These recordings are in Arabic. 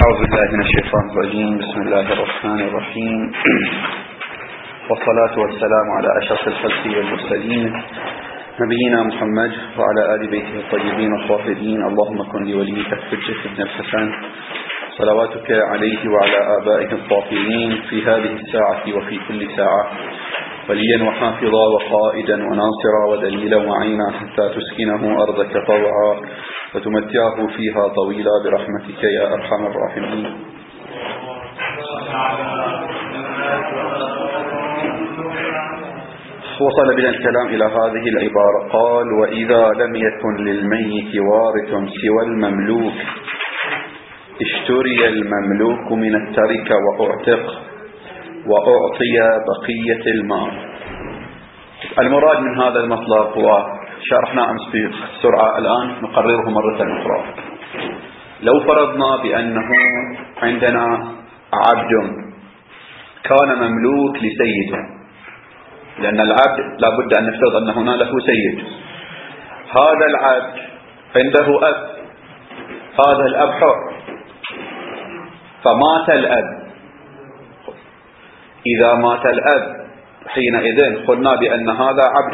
أعوذ بالله من الشيطان الرجيم. بسم الله الرحمن الرحيم، والصلاة والسلام على أشرف الخلق والمرسلين نبينا محمد وعلى آل بيته الطيبين الطاهرين. اللهم كن لوليك الحجة ابن الحسن صلواتك عليه وعلى آبائه الطاهرين في هذه الساعة وفي كل ساعة وليا وحافظا وقائدا وناصرا ودليلا وعينا حتى تسكنه أرضك طوعا وتمتعه فيها طويلا برحمتك يا أرحم الراحمين. وصل بنا الكلام إلى هذه العبارة، قال: وإذا لم يكن للميت وارث سوى المملوك اشتري المملوك من التركة وأعطي بقية المال. المراد من هذا المطلب هو شرحنا أمس بسرعة، الآن نقرره مرة أخرى. لو فرضنا بأنه عندنا عبد كان مملوك لسيده، لأن العبد لابد أن نفترض أن هنا له سيد. هذا العبد عنده أب، هذا الأب حر، فمات الأب. إذا مات الأب حينئذ قلنا بأن هذا عبد،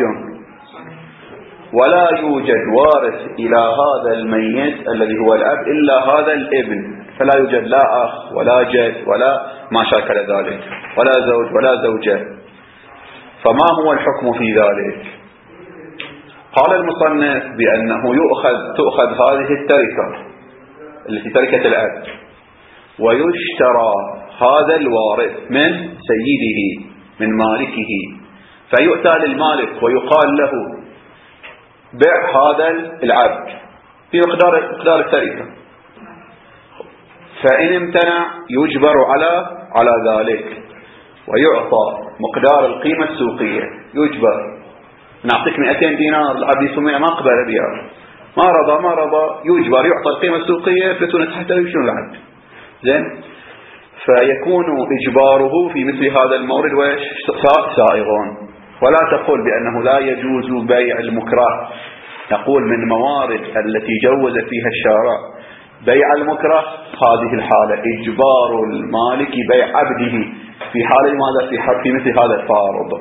ولا يوجد وارث إلى هذا الميت الذي هو الأب إلا هذا الابن، فلا يوجد لا أخ ولا جد ولا ما شاكل ذلك، ولا زوج ولا زوجة. فما هو الحكم في ذلك؟ قال المصنف بأنه تؤخذ هذه التركة التي تركة الأب، ويشترى هذا الوارث من سيده من مالكه، فيؤتى للمالك ويقال له: بيع هذا العبد في مقدار التركة. فإن امتنع يجبر على ذلك ويعطى مقدار القيمة السوقية. يجبر، نعطيك 200 دينار، العبد يسمى ما قبل بيع، ما رضى يجبر يعطى القيمة السوقية فتونة حتى يشون العبد. زين، فيكون إجباره في مثل هذا المورد سائغون. ولا تقول بأنه لا يجوز بيع المكره، نقول من موارد التي جوز فيها الشارع بيع المكره هذه الحالة، إجبار المالك بيع عبده في حال ماذا؟ في مثل هذا الفارض.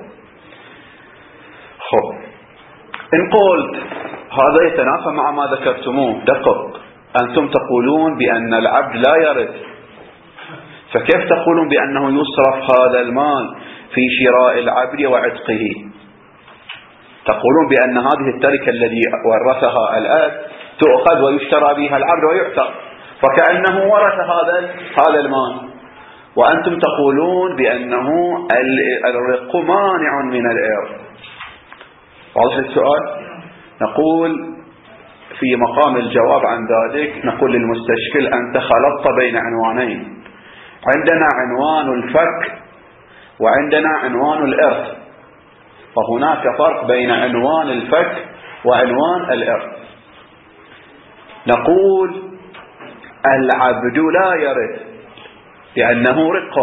خب، إن قلت هذا يتنافى مع ما ذكرتموه، دقق، أنتم تقولون بأن العبد لا يرث، فكيف تقولون بأنه يصرف هذا المال في شراء العبد وعتقه؟ تقولون بأن هذه التركة الذي ورثها الأب تؤخذ ويشترى بها العبد ويعتق، فكأنه ورث هذا المال، وأنتم تقولون بأنه الرق مانع من الإرث. واضح السؤال؟ نقول في مقام الجواب عن ذلك، نقول للمستشكل: أنت خلطت بين عنوانين، عندنا عنوان الفك وعندنا عنوان الإرث، فهناك فرق بين عنوان الفك وعنوان الإرث. نقول العبد لا يرث لأنه رق،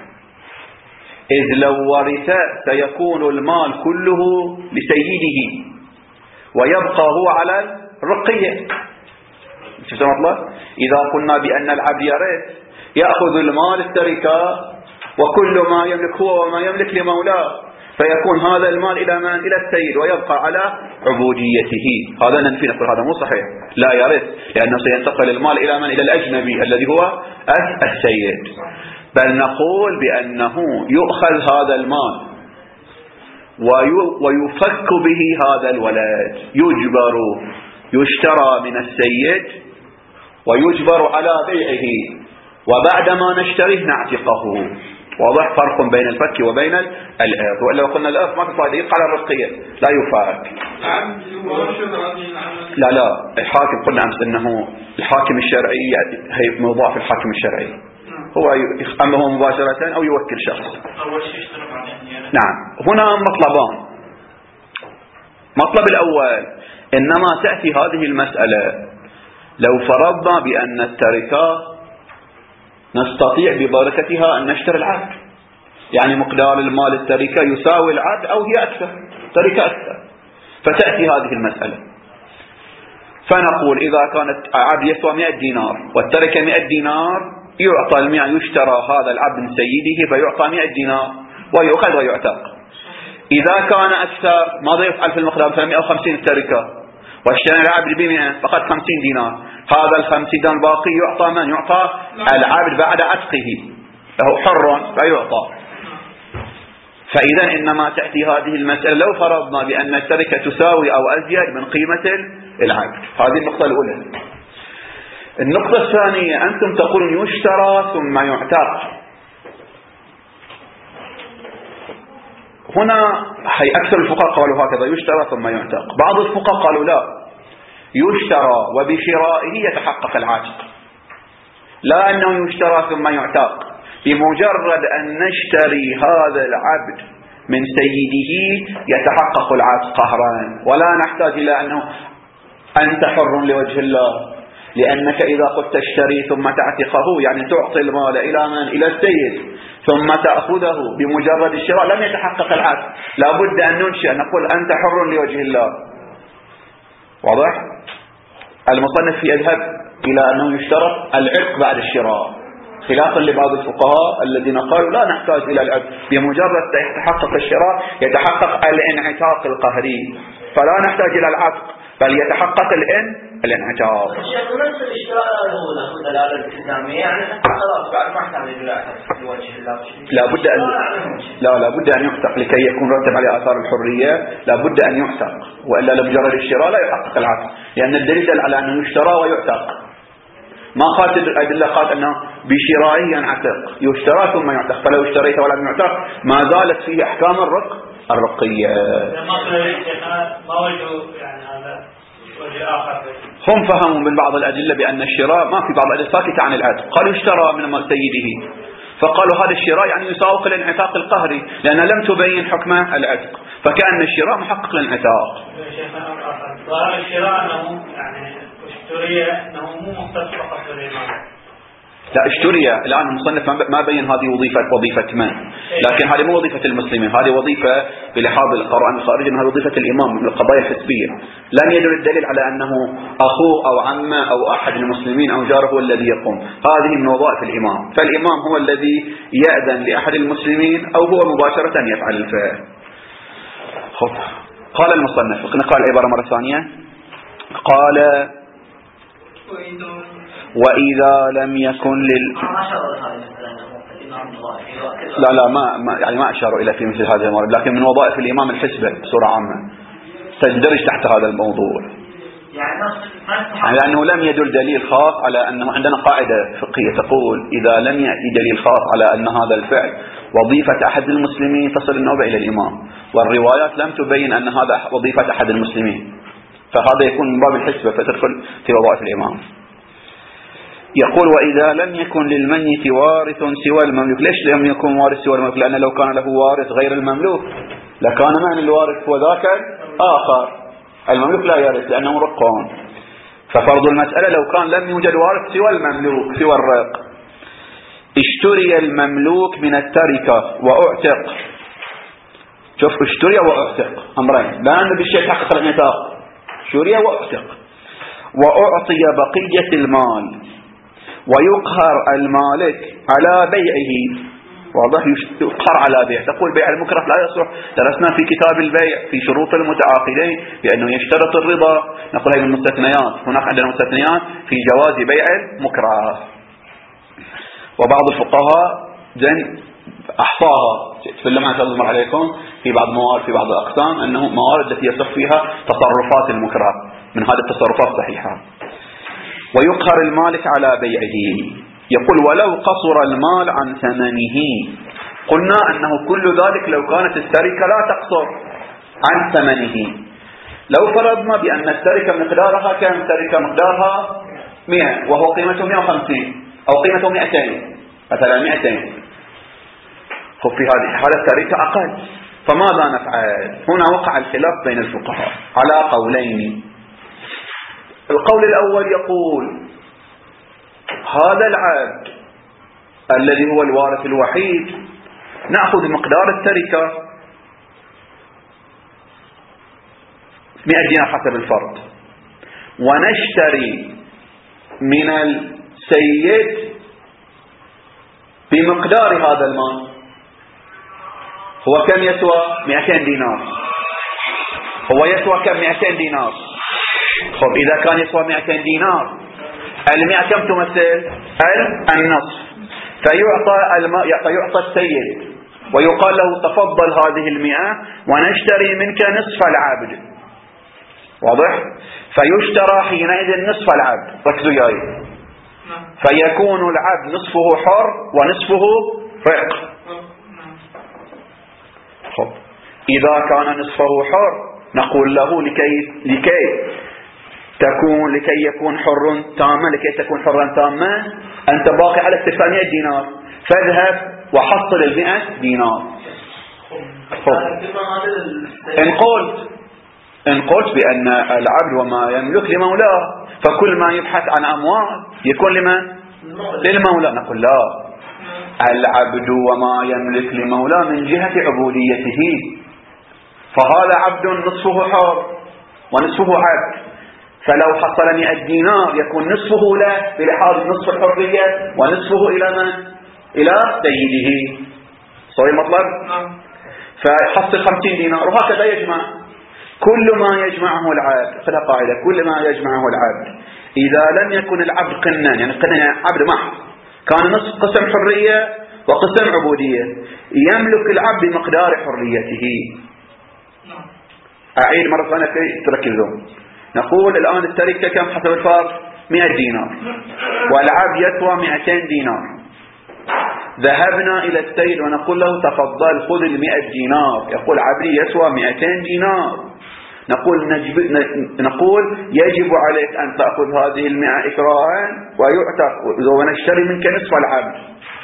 إذ لو ورث سيكون المال كله لسيده ويبقى هو على الرقية. شفت المطلب؟ إذا قلنا بأن العبد يرث يأخذ المال التركة وكل ما يملك هو وما يملك لمولاه، فيكون هذا المال إلى من؟ إلى السيد، ويبقى على عبوديته. هذا ننفي، نقول هذا مو صحيح، لا يرث، لأنه سينتقل المال إلى من؟ إلى الأجنبي الذي هو السيد. بل نقول بأنه يؤخذ هذا المال ويفك به هذا الولد، يشترى من السيد ويجبر على بيعه، وبعدما نشتريه نعتقه. واضح؟ فرق بين الفك وبين الإرث. وإلا قلنا الإرث ما في فائدة، يبقى على الرقية لا يفك. لا الحاكم قلنا أمس أنه الحاكم الشرعي هي موضوع في الحاكم الشرعي، هو أما هو مباشرة أو يوكل شخص. نعم، هنا مطلبان. مطلب الأول، إنما تأتي هذه المسألة لو فرضنا بأن التركة نستطيع ببركتها أن نشتري العبد، يعني مقدار المال التركة يساوي العبد أو هي أكثر، تركة أكثر، فتأتي هذه المسألة. فنقول إذا كانت عبد يسوى 100 دينار والتركة 100 دينار، يعطى 100 يشترى هذا العبد من سيده فيعطى 100 دينار ويؤخذ ويعتق. إذا كان أكثر ماذا يفعل في المقدار؟ 150 التركة واشترى العبد ب100 فقط 50 دينار. هذا ال50 دينار الباقي يعطى من؟ يعطى العبد بعد عتقه، له حر فيعطى. فإذا إنما تأتي هذه المسألة لو فرضنا بأن التركة تساوي أو أزيد من قيمة العبد. هذه النقطة الأولى. النقطة الثانية، أنتم تقولون يشترى ثم يعتق. هنا أكثر الفقهاء قالوا هكذا، يشترى ثم يعتق. بعض الفقهاء قالوا لا، يشترى وبشرائه يتحقق العتق، لا أنه يشترى ثم يعتق. بمجرد أن نشتري هذا العبد من سيده يتحقق العتق قهرا، ولا نحتاج إلى أنه أنت حر لوجه الله، لأنك إذا قلت تشتري ثم تعتقه يعني تعطي المال إلى من؟ إلى السيد ثم تأخذه بمجرد الشراء، لم يتحقق العتق. لا بد أن ننشئ نقول أنت حر لوجه الله. واضح؟ المصنف يذهب إلى أنه يشترط العتق بعد الشراء، خلافا لبعض الفقهاء الذين قالوا لا نحتاج إلى العتق، بمجرد يتحقق الشراء يتحقق الانعتاق القهري، فلا نحتاج إلى العتق بل يتحقق الانعتاق. الشيخ نفس الاشتراء له دلالة الالتزامية، يعني خلاص بعد ما احتاج إلى العتق لوجه الله. لا بد أن يعتق لكي يكون رتب على آثار الحرية، لا بد أن يعتق، وإلا لمجرد الشراء لا يحقق العتق، لأن الدليل دل على أنه يشترى ويعتق. ما قالت الأدلة قالت أنه بشرائه ينعتق، يشترى ثم يعتق، فلو اشتريت ولم يعتق ما زالت فيه أحكام الرقية. ما وجه يعني هذا وجه آخر؟ هم فهموا من بعض الأدلة بأن الشراء ما في بعض الأدلة ساكتة عن العتق، قالوا اشترى من سيده فقالوا هذا الشراء يعني يساوق الانعتاق القهري، لأن لم تبين حكمه العتق، فكأن الشراء محقق للانعتاق. ظاهر الشراء أنه يعني اشتري أنه مو مختص فقط بالإمام. لا اشتري، الآن المصنف ما بين هذه وظيفة من، لكن هذه مو وظيفة المسلمين، هذه وظيفة بلحاظ القرآن الخارجي أنها وظيفة الإمام من القضايا الحسبية. لم يدل الدليل على أنه أخوه أو عمه أو أحد المسلمين أو جاره هو الذي يقوم، هذه من وظائف الإمام، فالإمام هو الذي يأذن لأحد المسلمين أو هو مباشرة يفعل الفعل. قال المصنف، نقرأ العبارة مرة ثانية. قال وإذا لم يكن لا ما أشاروا إلى في مثل هذه الموارد، لكن من وظائف الإمام الحسبة بصورة عامة تندرج تحت هذا الموضوع، يعني لأنه لم يدل دليل خاص على أنه عندنا قاعدة فقهية تقول إذا لم يأتي دليل خاص على أن هذا الفعل وظيفة أحد المسلمين تصل النوبة إلى الإمام، والروايات لم تبين أن هذا وظيفة أحد المسلمين، فهذا يكون من باب الحسبة فتدخل في وظائف الإمام. يقول وإذا لم يكن للميت وارث سوى المملوك. ليش لم يكن وارث سوى المملوك؟ لأن لو كان له وارث غير المملوك لكان من الوارث هو ذاك آخر، المملوك لا يرث لأنه رقان. ففرض المسألة لو كان لم يوجد وارث سوى المملوك سوى الرق، اشتري المملوك من التركة وأعتق. شوف اشتري وأعتق أمرين، لأن بالشيء تحقق الانعتاق، اشتري وأعتق، وأعطي بقية المال ويقهر المالك على بيعه. واضح؟ يقهر على بيع، تقول بيع المكره لا يصح، درسنا في كتاب البيع في شروط المتعاقدين بأنه يشترط الرضا، نقول هذه المستثنيات، هناك عندنا مستثنيات في جواز بيع المكره. وبعض الفقهاء أحصاها في اللمعة تظهر عليكم في بعض موارد في بعض الأقسام أنه موارد التي يصح فيها تصرفات المكره، من هذه التصرفات صحيحة. ويقهر المالك على بيعه. يقول ولو قصر المال عن ثمنه، قلنا أنه كل ذلك لو كانت التركة لا تقصر عن ثمنه. لو فرضنا بأن التركة مقدارها كم؟ التركة مقدارها 100 وهو قيمته 150 أو قيمته 200 مثلا 200، ففي هذه الحالة التركة أقل، فماذا نفعل؟ هنا وقع الخلاف بين الفقهاء على قولين. القول الأول يقول هذا العبد الذي هو الوارث الوحيد نأخذ مقدار التركة 100 دينار حسب الفرض، ونشتري من السيد بمقدار هذا المال. هو كم يسوى؟ 200 دينار. هو يسوى كم؟ 200 دينار. خب إذا كان يسوى 200 دينار، 100 كم تمثل؟ النصف. فيعطى السيد ويقال له تفضل هذه 100 ونشتري منك نصف العبد. واضح؟ فيشترى حينئذ نصف العبد. ركزوا جاي. فيكون العبد نصفه حر ونصفه رق. خب إذا كان نصفه حر نقول له لكي يكون حرا تاما، لكي تكون حرا تاما أنت باقي على 900 دينار، فاذهب وحصل 100 دينار. إن قلت بأن العبد وما يملك لمولاه، فكل ما يبحث عن أموال يكون لمن؟ للمولى. نقول لا، العبد وما يملك لمولاه من جهة عبوديته، فهذا عبد نصفه حر ونصفه عبد، فلو حصل 100 دينار يكون نصفه له بلحاظ نصف الحرية ونصفه إلى من؟ إلى سيده. صحيح المطلب؟ فيحصل 50 دينار. وهكذا يجمع كل ما يجمعه العبد. خذها قاعدة: كل ما يجمعه العبد إذا لم يكن العبد قنا، يعني قنا عبد محض، كان نصف قسم حرية وقسم عبودية، يملك العبد بمقدار حريته. أعيد مرة ثانية كي تركزون. نقول الآن التركة كم حسب الفرق؟ 100 دينار، والعبد يسوى 200 دينار. ذهبنا إلى السيد ونقول له تفضل خذ 100 دينار. يقول عبدي يسوى 200 دينار. نقول يجب عليك أن تأخذ هذه 100 إكراها ونشتري منك نصف العبد.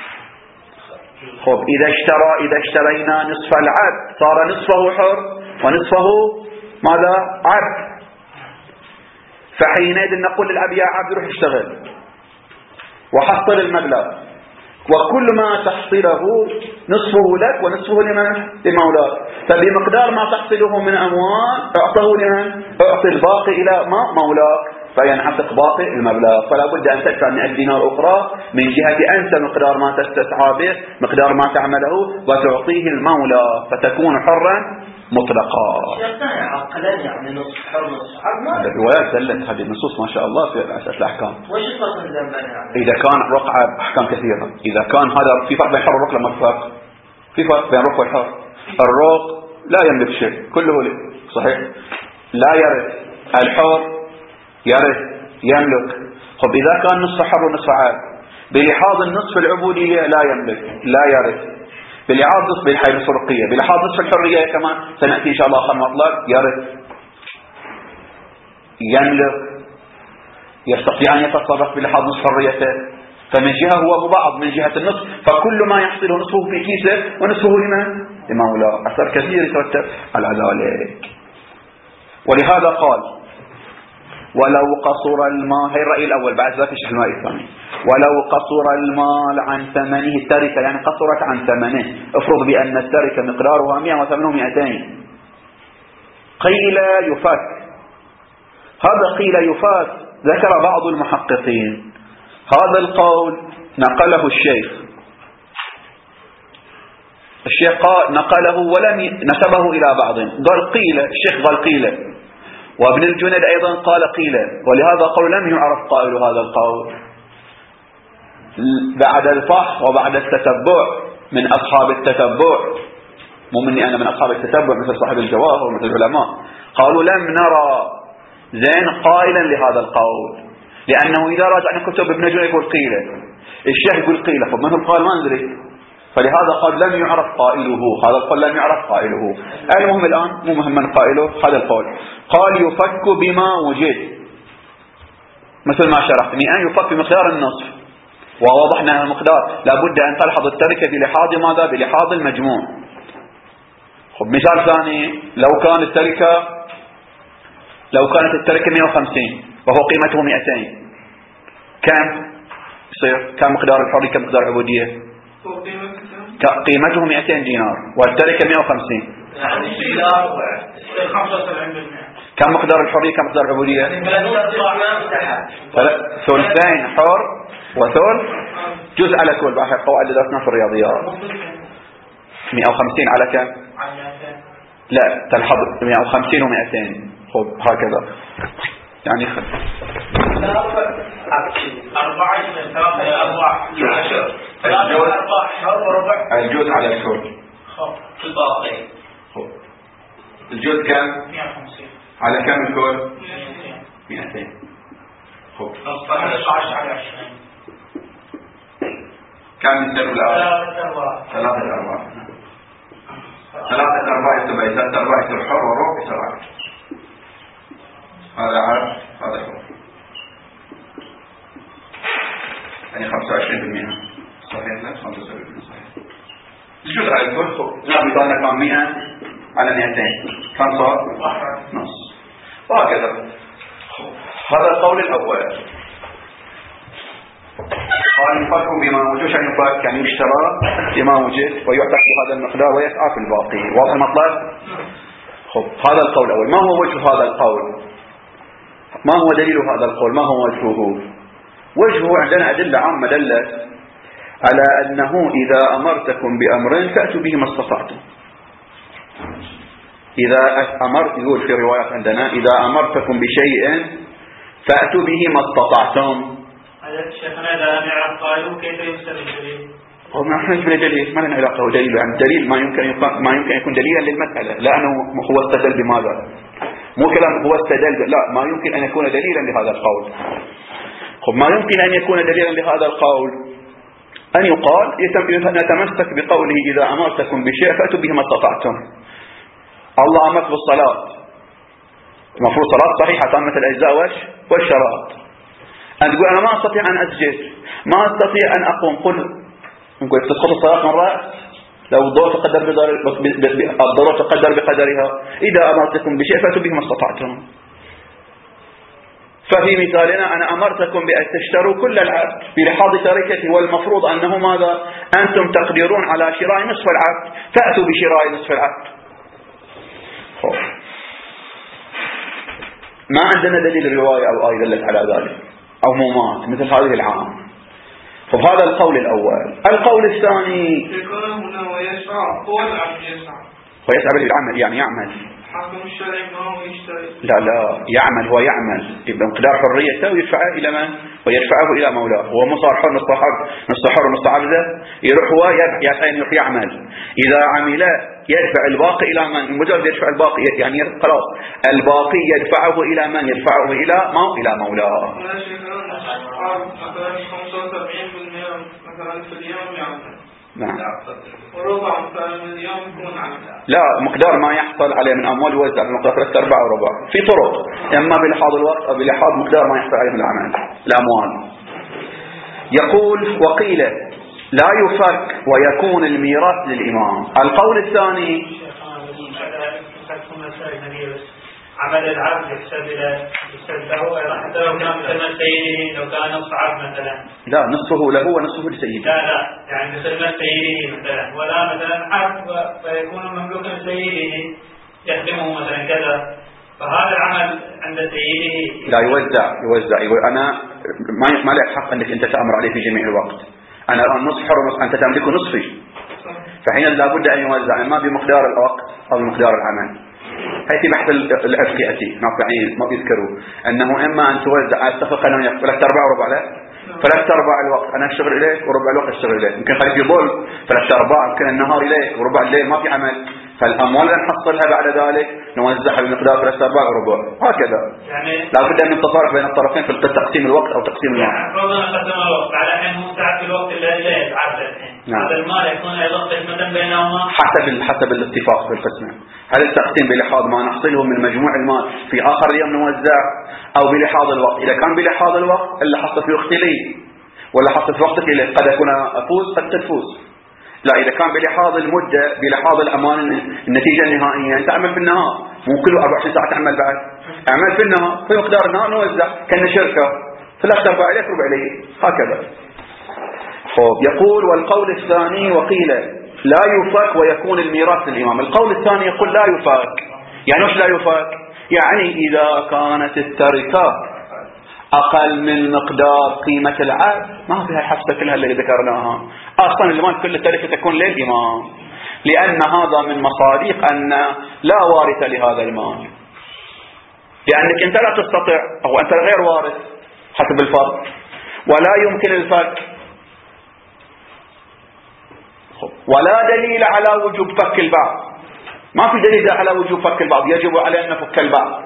خب إذا اشترينا نصف العبد صار نصفه حر ونصفه ماذا؟ عبد. فحينئذ نقول للأب يا عبد روح اشتغل وحصل المبلغ، وكل ما تحصله نصفه لك ونصفه لمولاك. فبمقدار ما تحصله من أموال اعطه لمن؟ اعطي الباقي إلى مولاك، فينعتق باقي المبلغ. فلا بد أن تدفع 100 دينار أخرى من جهة أنت مقدار ما تستسعى به، مقدار ما تعمله، وتعطيه المولى، فتكون حرا مطلقا. يعني نصف حر نصف عبد. الروايات دلت هذه النصوص ما شاء الله في أساس الأحكام. وش الفرق يعني؟ إذا كان رقعة أحكام كثيرة. إذا كان هذا في فرق بين حر والرق، لما فرق في فرق بين الرق والحر. الرق لا يملك شيء، كله لي صحيح، لا يرث. الحر يرث يملك. طب إذا كان نصف حر ونصف عبد بلحاظ النصف العبودية لا يملك لا يرث، بلحاظ نصف الحياة الفرقية، بلحاظ نصف الحرية كمان سنأتي إن شاء الله آخر مطلب، يرث يملك، يستطيع أن يتصرف بلحاظ نصف حريته. فمن جهة هو مبعض من جهة النصف، فكل ما يحصله نصفه في كيسه ونصفه لمولاه. أثر كثير يترتب على ذلك. ولهذا قال ولو قصر المال، هي الرأي الأول، بعد ذلك الشيء المال الثاني، ولو قصر المال عن ثمنه، التركة يعني قصرت عن ثمنه، افرض بأن التركة مقدارها 100 وثمنه 200، قيل يفك. هذا قيل يفك ذكر بعض المحققين، هذا القول نقله الشيخ نقله ولم نسبه إلى بعض، قال قيل، الشيخ قال قيل، وابن الجند أيضا قال قيل، ولهذا قول لم يعرف قائل هذا القول. بعد الفحص وبعد التتبع من أصحاب التتبع، مو مني أنا، من أصحاب التتبع مثل صاحب الجواهر ومثل العلماء، قالوا لم نرى زين قائلا لهذا القول، لأنه إذا راجعنا كتب ابن الجند يقول قيل، الشيخ يقول قيل، فمن هو القائل ما ندري، فلهذا قال لم يعرف قائله، هذا القول لم يعرف قائله. المهم الآن مو مهم من قائله هذا القول. قال يفك بما وجد، مثل ما شرحت، 100 يفك بمقدار النصف، ووضحنا المقدار لابد أن تلحظ التركة بلحاظ ماذا؟ بلحاظ المجموع. خب مثال ثاني، لو كانت التركة 150 وهو قيمته 200، كم يصير؟ كم مقدار الحرية كم مقدار العبودية؟ قيمته 200 دينار والتركة 150، يعني 75%. كم مقدار الحرية كم مقدار العبودية؟ ثلثين حر وثلث جزء على كل. بأحد قواعد درسنا في الرياضيات 150 على كم؟ لا تلحظ 150 و200. خب هكذا يعني الجزء على الكل. الباقي الجزء كم؟ 150 على كم الكل؟ 200. خب 15 على 20 كم يصير الآن؟ 3/4. 3/4 يصير 3/4 يصير حر وربع يصير عقد. هذا عقد هذا حر يعني 25% صحيح. لا 75% صحيح. الجزء على الكل. خب لا مثالنا كان 100 على 200 كم صار؟ نص. وهكذا. هذا القول الأول. قال يفك بما وجد. شيء يفك يعني يشترى بما وجد ويعتق بهذا المقدار ويسعى في الباقي. واضح المطلب؟ خب هذا القول الأول. ما هو وجه هذا القول؟ ما هو دليل هذا القول؟ ما هو وجهه؟ وجهه عندنا أدلة عامة دلت على أنه إذا أمرتكم بأمر فأتوا به ما استطعتم. إذا أمرت يقول في روايات عندنا إذا أمرتكم بشيء فأتوا به ما استطعتم. شيخنا إذا لم يعرف قالوا كيف يفسر الدليل؟ هو ما نحن نجبر دليل ما لنا علاقة ودليل. يعني الدليل ما يمكن يكون دليلا للمسألة. لأنه هو استدل بماذا؟ مو كلام هو استدل. لا ما يمكن أن يكون دليلا لهذا القول. خب ما يمكن أن يكون دليلا لهذا القول أن يقال نتمسك بقوله إذا أمرتكم بشيء فأتوا به ما استطعتم. الله أمرك بالصلاة المفروض صلاة صحيحة تامة الأجزاء والشرائط. أن تقول أنا ما أستطيع أن أسجد ما أستطيع أن أقوم. قل نقول تسقط الصلاة من رأس لو الضوء تقدر بقدرها. إذا أمرتكم بشيء فأتوا به ما استطعتم. ففي مثالنا أنا أمرتكم بأن تشتروا كل العبد بلحاظ تركته والمفروض أنه ماذا؟ أنتم تقدرون على شراء نصف العبد فأتوا بشراء نصف العبد. ما عندنا دليل رواية أو آية دلت على ذلك عمومات مثل هذه العام. فهذا القول الأول. القول الثاني يكون هنا ويسعى هو العبد يسعى ويسعى بالعمل يعني يعمل. حكم الشرع ما هو يشتري. لا يعمل. هو يعمل بمقدار حريته ويدفعه إلى من؟ ويدفعه إلى مولاه. هو مو صار حر نص حر نص عبده يروح هو يروح يعمل. إذا عمل يدفع الباقي إلى من؟ مجرد يدفع الباقي يعني خلاص الباقي يدفعه إلى من؟ يدفعه إلى مولاه. لا شيء مثلا 75% مثلا في اليوم يعمل. نعم. وربع مثلا من اليوم يكون عمل. لا مقدار ما يحصل عليه من أموال يوزع بمقدار 3/4 وربع. في طرق إما بلحاظ الوقت أو بلحاظ مقدار ما يحصل عليه من الأموال. يقول وقيل لا يفك ويكون الميراث للإمام. القول الثاني عمل العبد يحسب له حتى لو كان مثل سيده لو كان نصف عبد مثلا. لا نصفه له ونصفه لسيده. لا يعني مثل سيده مثلا ولا مثلا عبد فيكون مملوكا لسيده يخدمه مثلا كذا. فهذا العمل عند سيده لا يوزع يقول أنا ما لك حق أنك أنت تأمر عليه في جميع الوقت. أنا الآن نصف حر ونصف أنت تملك نصفي. فحين لابد أن يوزع إما بمقدار الوقت أو بمقدار العمل. هاي في بحث الأفقية ناطعين ما بيذكروا أنه إما أن توزع اتفق أنه يقول 3/4 وربع لا 3/4 الوقت أنا أشتغل إليك وربع الوقت أشتغل إليك. يمكن خليك يضل 3/4 يمكن النهار إليك وربع الليل ما في عمل. فالأموال اللي نحصلها بعد ذلك نوزعها بمقدار 3/4 وربع هكذا. يعني لابد من التصالح بين الطرفين في تقسيم الوقت أو تقسيم المال. ربما نقسم الوقت على أنه مستعد في الوقت اللي يتعدى هذا المال يكون أيضا قسمة بينهما حسب الاتفاق في القسمة. هل التقسيم بلحاظ ما نحصله من مجموع المال في آخر اليوم نوزع أو بلحاظ الوقت؟ إذا كان بلحاظ الوقت اللي حصل في وقت لي ولا حصل في وقتك إليه قد أكون أفوز قد تفوز. لا إذا كان بلحاظ المدة بلحاظ الأمان النتيجة النهائية أنت تعمل في النهار مو كل 24 ساعة تعمل بعد. أعمل في النهار في مقدار النهار نوزع كأن شركة 3/4 إليك ربع لي هكذا. يقول والقول الثاني وقيل لا يفك ويكون الميراث للإمام. القول الثاني يقول لا يفك. يعني وش لا يفك؟ يعني إذا كانت التركة أقل من مقدار قيمة العبد، ما فيها الحفظة كلها اللي ذكرناها. أصلا المال كل التركة تكون للإمام، لأن هذا من مصادق أن لا وارث لهذا المال، لأنك أنت لا تستطيع أو أنت غير وارث حسب الفرق، ولا يمكن الفك، ولا دليل على وجوب فك البعض. ما في دليل على وجوب فك البعض، يجب على أن نفك البعض.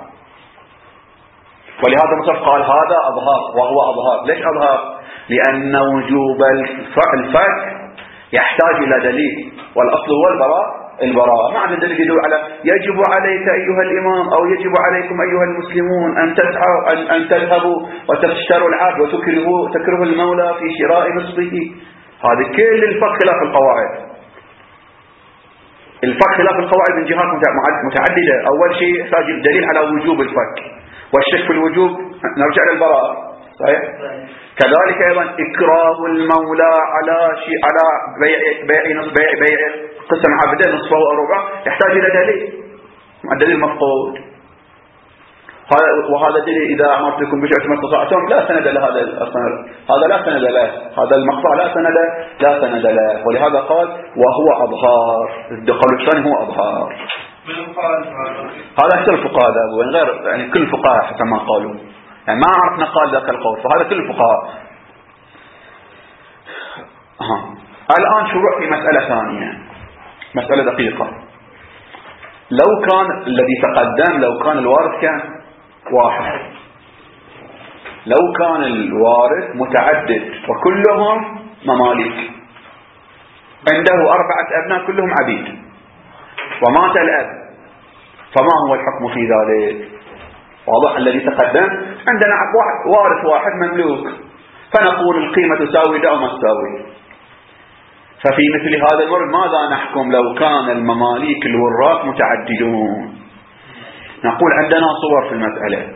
ولهذا المصنف قال هذا أظهار وهو أظهار. ليش أظهار؟ لأن وجوب الفك يحتاج إلى دليل، والأصل هو البراءة. ما عندنا دليل يدل على يجب عليك أيها الإمام أو يجب عليكم أيها المسلمون أن تذهبوا وتشتروا العبد وتكرهوا المولى في شراء نصفه. هذا كل الفك خلاف القواعد. الفك خلاف القواعد من جهات متعددة. أول شيء يحتاج الدليل على وجوب الفك، والشك في الوجوب نرجع للبراءة. صحيح؟ كذلك أيضا إكراه المولى على شيء، على بيع قسم عبده نصفه أو ربعه، يحتاج إلى دليل. الدليل مفقود. وهذا دليل إذا أمرتكم بشيء ما استطعتم لا سند له. هذا لا سند له، هذا المقطع لا سند له. ولهذا قال وهو أظهار. القول الثاني هو أظهار. هذا أكثر الفقهاء وين غير، يعني كل الفقهاء حتى ما قالوا، يعني ما عرفنا قال ذاك القول، فهذا كل الفقهاء. الآن شروع في مسألة ثانية، مسألة دقيقة. لو كان الذي تقدم، لو كان الوارث كان واحد، لو كان الوارث متعدد وكلهم مماليك، عنده 4 أبناء كلهم عبيد، ومات الأب، فما هو الحكم في ذلك؟ واضح الذي تقدم. عندنا وارث واحد مملوك، فنقول القيمة تساوي ده أو ما تساوي. ففي مثل هذا المورد ماذا نحكم لو كان المماليك الوراث متعددون؟ نقول عندنا صور في المسألة.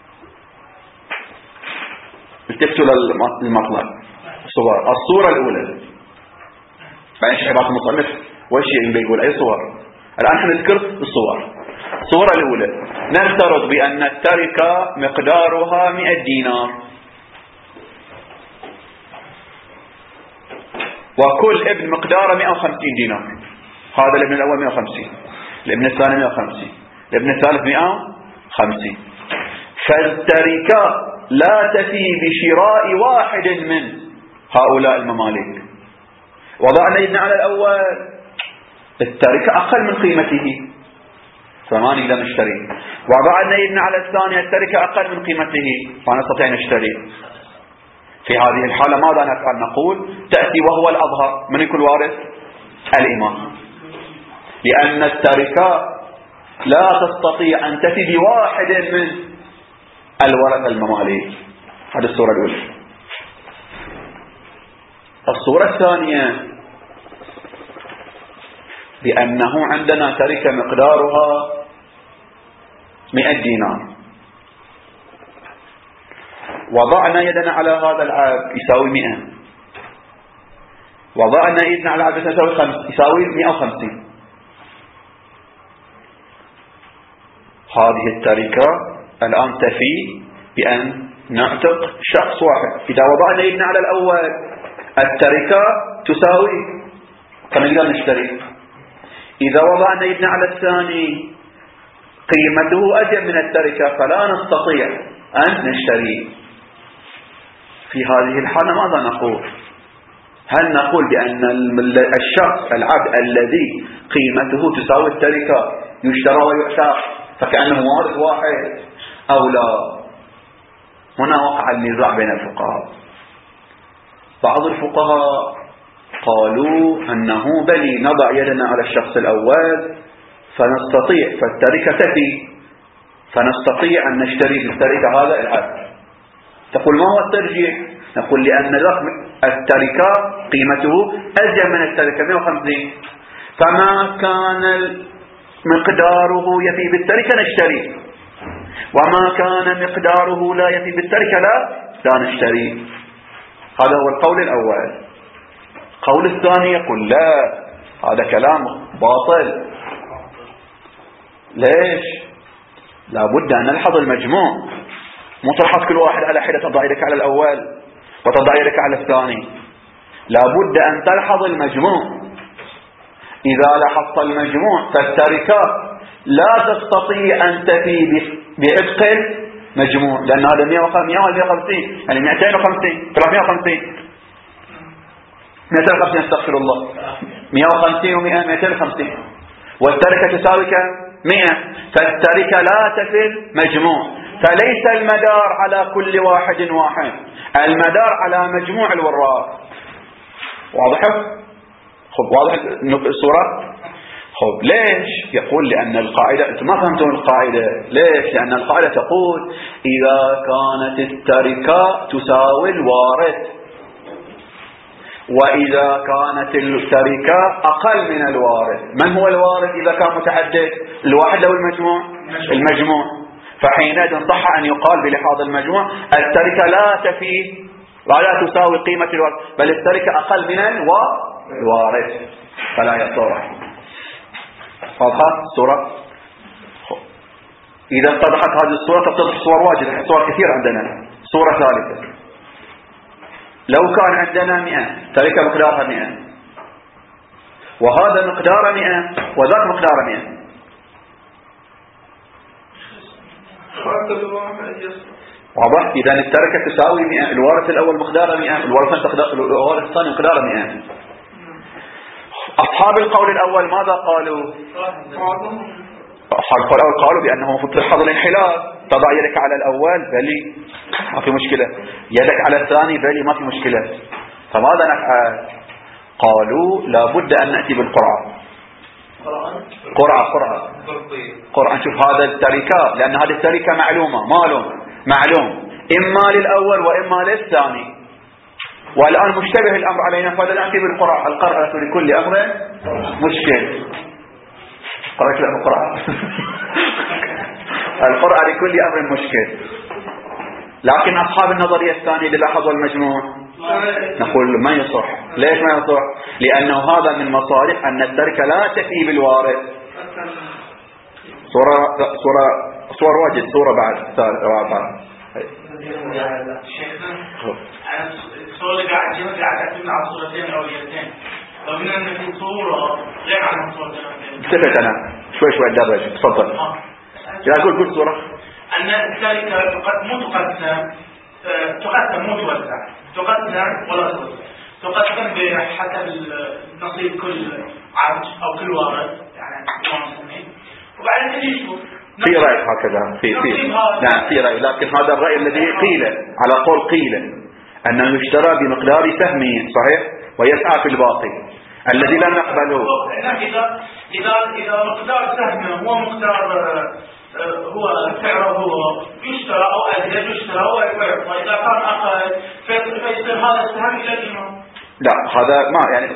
التفتوا للمطلب صور. الصورة الأولى بعدين شحبات المصنف والشيء بيقول أي صور. الآن احنا نذكر الصور. الصورة الأولى نفترض بأن التركة مقدارها 100 دينار، وكل ابن مقداره 150 دينار. هذا الابن الأول 150، الابن الثاني 150، الابن الثالث 150. فالتركة لا تفي بشراء واحد من هؤلاء المماليك. وضعنا يدنا على الأول، التركة أقل من قيمته فما نقدر نشتري. وضعنا يدنا على الثانية، التركة أقل من قيمته فما نستطيع نشتري. في هذه الحالة ماذا نفعل؟ نقول تأتي وهو الأظهر. من يكون وارث؟ الإمام، لأن التركة لا تستطيع أن تفي بواحد من الورثة المماليك. هذه الصورة الأولى. الصورة الثانية بأنه عندنا تركة مقدارها 100 دينار، وضعنا يدنا على هذا العبد يساوي 100، وضعنا يدنا على العبد يساوي 150. هذه التركة الآن تفي بأن نعتق شخص واحد. إذا وضعنا يدنا على الأول التركة تساوي فنقدر نشتري. إذا وضعنا يدنا على الثاني قيمته أجل من التركة فلا نستطيع أن نشتري. في هذه الحالة ماذا نقول؟ هل نقول بأن الشخص العبد الذي قيمته تساوي التركة يشترى ويعتق فكأنه وارث واحد أو لا؟ هنا وقع النزاع بين الفقهاء. بعض الفقهاء قالوا أنه بل نضع يدنا على الشخص الأول فنستطيع، فالتركة تفي، فنستطيع أن نشتري بالتركة هذا العبد. تقول ما هو الترجيح؟ نقول لأن التركة قيمته أزيد من التركة 150، فما كان مقداره يفي بالتركة نشتري، وما كان مقداره لا يفي بالتركة لا نشتري. هذا هو القول الأول. القول الثاني يقول لا، هذا كلام باطل. ليش؟ لابد أن نلحظ المجموع. مو تلحظ كل واحد على حدة تضع يدك على الأول وتضع يدك على الثاني، لابد أن تلحظ المجموع. إذا لاحظت المجموع فالتركات لا تستطيع أن تفي بعتق المجموع، لأن هذا 150 يعني 250 350 250 استغفر الله 150 و100 250 والتركة تساوي كم 100. فالتركة لا تفي مجموع، فليس المدار على كل واحد، المدار على مجموع الوراث. واضح؟ خب واضح الصورة؟ خب ليش؟ يقول لأن القاعدة، أنتم ما فهمتون القاعدة. ليش؟ لأن القاعدة تقول إذا كانت التركة تساوي الوارث، وإذا كانت التركة أقل من الوارث. من هو الوارث إذا كان متعدد؟ الواحد له المجموع. فحينئذ صح أن يقال بلحاظ المجموع التركة لا تفي ولا تساوي قيمة الوارث، بل التركة أقل من الوارث فلا يصح. واضحة الصورة؟ إذا اتضحت هذه الصورة تتضح صور واجد، صور كثير عندنا. صورة ثالثة، لو كان عندنا 100 تركة مقدارها 100 وهذا مقدار 100 وذاك مقدار 100، واضح؟ إذا التركة تساوي 100، الوارث الأول مقداره 100، الوارث الثاني مقداره 100. أصحاب القول الأول ماذا قالوا؟ أصحاب القول الأول قالوا بأنه المفروض تلحظ الانحلال، تضع يدك على الأول بلي ما في مشكلة، يدك على الثاني بلي ما في مشكلة. فماذا نفعل؟ قالوا لابد أن نأتي بالقرعة. قرعة نشوف هذا التركة، لأن هذه التركة معلومة، معلوم إما للأول وإما للثاني، والآن مشتبه الأمر علينا، فهذا نأتي بالقرعة. القرعة لكل أمر مشكل. قرأت له القرعة القرعة لكل أمر مشكل. لكن أصحاب النظرية الثانية اللي لاحظوا المجموع نقول ما يصح. ليش ما يصح؟ لأنه هذا من مصالح أن التركة لا تفي بالوارث. صورة واجد، صورة بعد رابعة. الصورة اللي قاعد تعتمد على الصورتين الأوليتين، ومن أن في صورة غير عن الصورتين. استفدت أنا شوي درج. تفضل. لا أقول صورة أن التركة مو تقسم مو توزع، تقسم ولا توزع، تقسم بحسب نصيب كل عبد أو كل وارث، يعني وبعدين تجيشوا في رأي هكذا نعم في رأي، لكن هذا الرأي الذي قيل على قول قيل أنه يشترى بمقدار سهمه صحيح ويسعى في الباقي الذي لم نقبله. إذا مقدار سهمه هو مقدار هو سعره هو يشترى أو أزيد يشترى وإذا كان أقل فيصير هذا السهم إلى الإمام. لا هذا ما يعني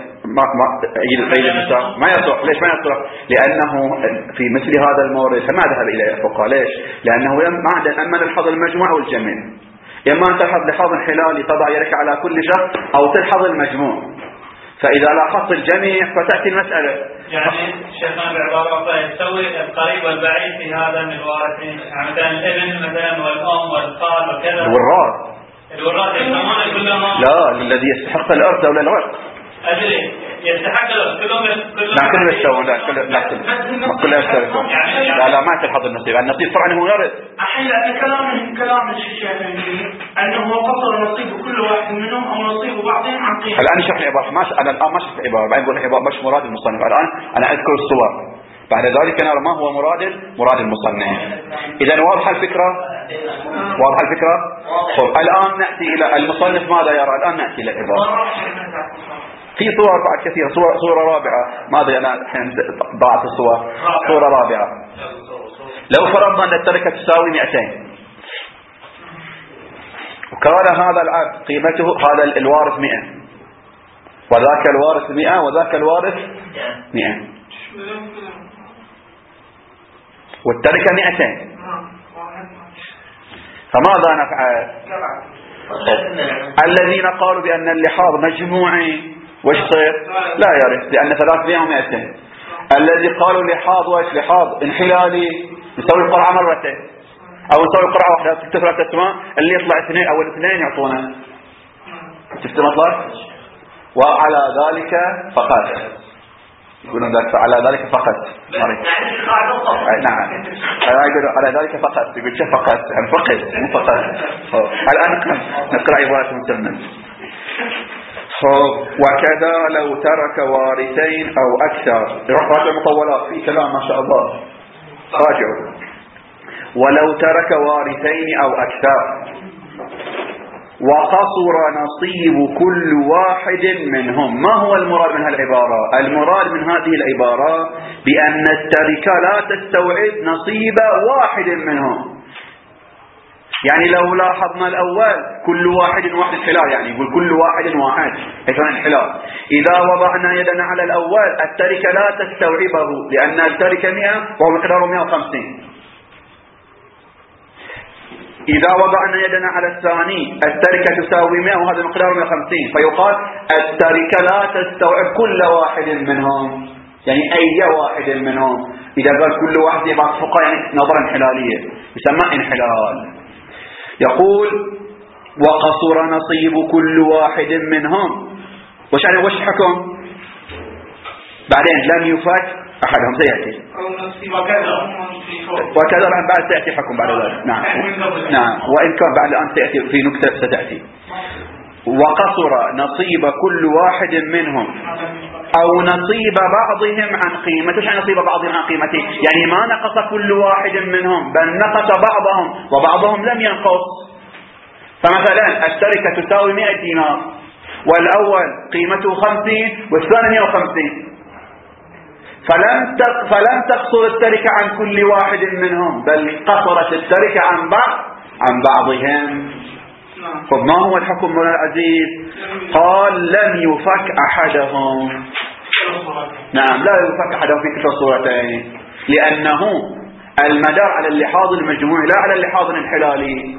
ما يصح. ليش ما يصح؟ لأنه في مثل هذا المورد فما ذهب إلى الفقهاء. ليش؟ لأنه ما عندنا أما نلحظ المجموع أو الجميع، إما أن تلحظ لحاظ انحلالي تضع يدك على كل شخص أو تلحظ المجموع. فإذا لاحظت الجميع فتأتي المسألة. يعني شيخنا بعبارة يسوي القريب والبعيد في هذا من الوارثين، يعني مثلا الابن مثلا والأم والخال وكذا. الوراث يسمونه كلهم. لا الذي يستحق الأرث ولا الورث. أدري يستحق كلهم يستوون. كلهم يستوون. لا ما تلحظ النصيب. النصيب طبعا هو يرث. أحيانا كلام الشيخ أنه قصر نصيب كل واحد منهم أو نصيب بعضهم عن قيمة. الآن شرح العبارة. أنا الآن ما شرح العبارة، بعدين أقول العبارة مش مراد المصنف. الآن أنا أذكر الصور، بعد ذلك نرى ما هو مراد المصنف. إذا واضحة الفكرة؟ طيب الآن نأتي إلى المصنف ماذا يرى. الآن نأتي إلى العبارة. في صور بعد كثيرة. صورة رابعة. ماذا أنا الحين ضاعت الصور. صورة رابعة، لو فرضنا أن التركة تساوي 200 وكان هذا العبد قيمته هذا الوارث 100 وذاك الوارث 100 وذاك الوارث 100 والتركة 200، فماذا نفعل؟ الذين قالوا بأن اللحاظ مجموعي وش صير؟ لا يرث لأن 300 و200. الذي قالوا لحاظ وش لحاظ انحلالي يسوي القرعة مرتين. أو نسوي قرعة واحدة تكتب 3 أسماء، اللي يطلع 2 أو 2 يعطونا. شفت المطلب؟ وعلى ذلك فقط يقولون ذلك، على ذلك فقط. نعم على ذلك فقط. يقول شو فقط؟ فقط مو فقط. الآن نقرأ عبارة مسمى. وكذا لو ترك وارثين أو أكثر. راجع المطولات في كلام ما شاء الله، راجعوا. ولو ترك وارثين أو أكثر وقصر نصيب كل واحد منهم. ما هو المراد من هالعبارة؟ المراد من هذه العبارة بأن التركة لا تستوعب نصيب واحد منهم. يعني لو لاحظنا الأول كل واحد انحلال، يعني يقول كل واحد واحد إذن انحلال. إذا وضعنا يدنا على الأول التركة لا تستوعبه، لأن التركة 100 وهو مقداره 150. إذا وضعنا يدنا على الثاني التركة تساوي 100 وهذا مقداره 150، فيقال التركة لا تستوعب كل واحد منهم، يعني أي واحد منهم. إذا قال كل واحد يبقى فقط يعني نظرة انحلالية، يسمى انحلال. يقول وقصر نصيب كل واحد منهم. وش الحكم؟ بعدين لم يفك أحدهم سيأتي، وكذا الآن بعد سيأتي حكم بعد ذلك. نعم وإن كان بعد الآن سيأتي في نكتة ستأتي. وقصر نصيب كل واحد منهم أو نصيب بعضهم عن قيمته. ايش يعني نصيب بعضهم عن قيمته؟ يعني ما نقص كل واحد منهم بل نقص بعضهم وبعضهم لم ينقص. فمثلا التركة تساوي 100 دينار والأول قيمته 50 والثاني 150، فلم تقصر التركة عن كل واحد منهم بل قصرت التركة عن بعضهم. طب ما هو الحكم مولانا العزيز؟ قال لم يفك أحدهم. نعم لا يفك أحدهم في كلتا الصورتين، لأنه المدار على اللحاظ المجموعي لا على اللحاظ الانحلالي.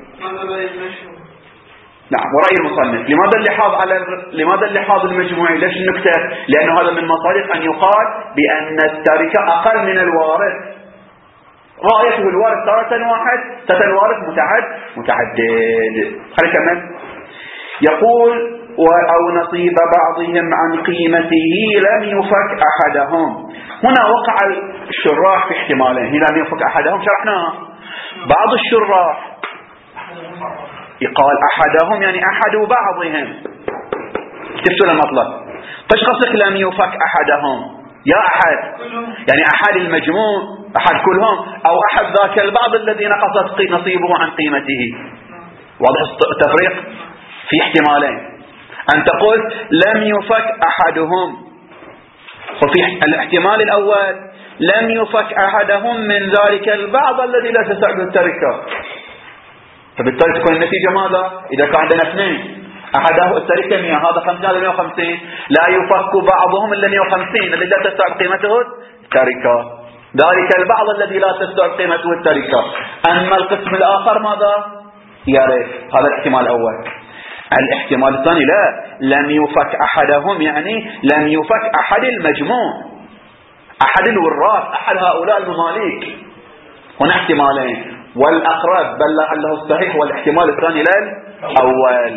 نعم ورأي المصنف لماذا اللحاظ المجموعي؟ ليش النكتة؟ لأنه هذا من مصادق أن يقال بأن التركة أقل من الوارث. غايته الوارث تارة واحد، تارة الوارث متعدد. خلينا نكمل. يقول أو نصيب بعضهم عن قيمته لم يفك أحدهم. هنا وقع الشراح في احتمالين. هنا لم يفك أحدهم شرحناها. بعض الشراح يقال أحدهم يعني أحد بعضهم. كيف المطلب؟ ايش قصدك لم يفك أحدهم؟ يا أحد يعني أحد المجموع، أحد كلهم، أو أحد ذاك البعض الذي نقصت نصيبه عن قيمته. واضح التفريق؟ في احتمالين. أنت قلت لم يفك أحدهم، وفي الاحتمال الأول لم يفك أحدهم من ذلك البعض الذي لا تستوعب التركة. فبالتالي تكون النتيجة ماذا؟ إذا كان عندنا 2 أحده التركة 100 هذا 50 هذا 150، لا يفك بعضهم إلا 150 الذي لا تستوعب قيمته التركة، ذلك البعض الذي لا تستوعب قيمته التركة. أما القسم الآخر ماذا؟ يرث. هذا الاحتمال الأول. الاحتمال الثاني لا، لم يفك أحدهم يعني لم يفك أحد المجموع، أحد الوراث، أحد هؤلاء المماليك. هنا احتمالين، والأقرب بل لعله الصحيح والاحتمال الثاني للأول،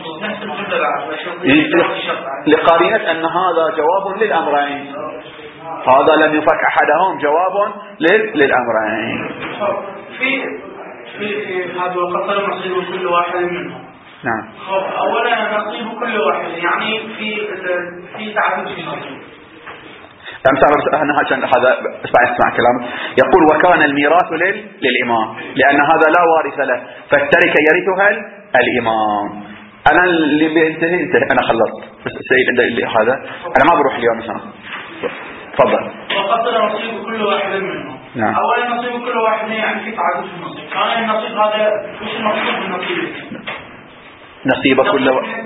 لقرينة أن هذا جواب للأمرين. هذا لم يفك أحدهم جواب للأمرين. في هذا وقصر نصيب كل واحد منهم. نعم. أولا نصيب كل واحد يعني في تعدد في نصيب. هذا اسمع كلامه. يقول وكان الميراث للإمام، لأن هذا لا وارث له، فالتركة يرثها الإمام. أنا اللي بينتهي أنا خلصت، بس السيد اللي هذا أنا ما بروح اليوم مثلا. تفضل. وقصر نصيب كل واحد منهم. نعم. أولا نصيب كل واحد يعني في تعدد في النصيب. كان النصيب هذا وش المقصود بالنصيب؟ نصيب كل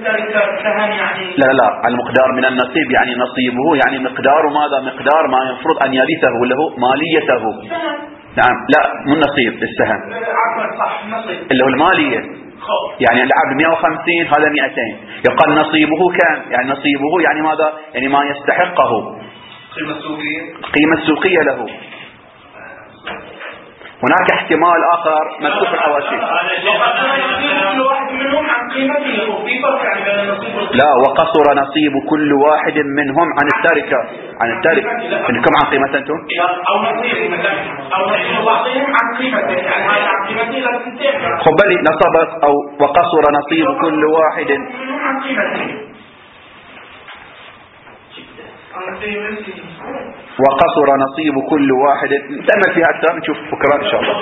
لا المقدار من النصيب يعني نصيبه، يعني مقدار ماذا؟ مقدار ما يفرض أن يرثه اللي هو ماليته. نعم لا مو النصيب، السهم اللي هو المالية. يعني العبد 150 هذا 200، يقال نصيبه كم؟ يعني نصيبه يعني ماذا؟ يعني ما يستحقه، قيمة السوقية له. هناك احتمال آخر مكتوب في الحواشي. كل واحد منهم عن قيمته، وفي فرق يعني بين النصيب والقسمة. لا، وقصر نصيب كل واحد منهم عن التركة. إنكم عن قيمة أنتم؟ أو نصيب مثلا، أو نصيب بعضهم عن قيمته، يعني هذا عن قيمته لا تنتهي. خبالي نصب أو وقصر نصيب كل واحد منهم عن قيمته. وقصر نصيب كل واحد. نتأمل فيها أكثر نشوف بكرة إن شاء الله.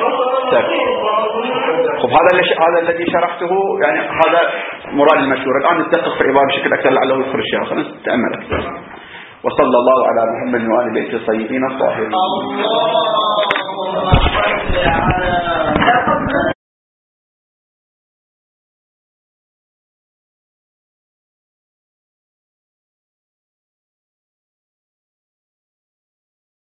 طيب هذا الذي شرحته يعني هذا مراد المشهور. الآن نتدقق في العبارة بشكل أكثر لعله يدخل الشيء. خلينا نتأمل أكثر. وصلى الله على محمد وآل بيته الطيبين الطاهرين.